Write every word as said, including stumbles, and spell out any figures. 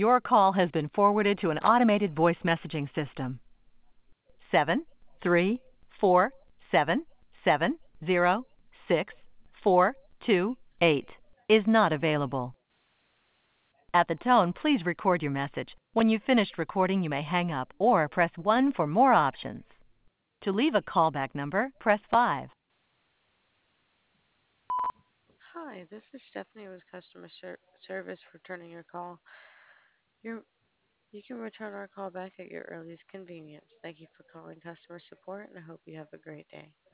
Your call has been forwarded to an automated voice messaging system. Seven three four seven seven zero six four two eight is not available. At the tone, please record your message. When you've finished recording, you may hang up or press one for more options. To leave a callback number, press five. Hi, this is Stephanie with customer ser- service returning your call. Your, you can return our call back at your earliest convenience. Thank you for calling customer support and I hope you have a great day.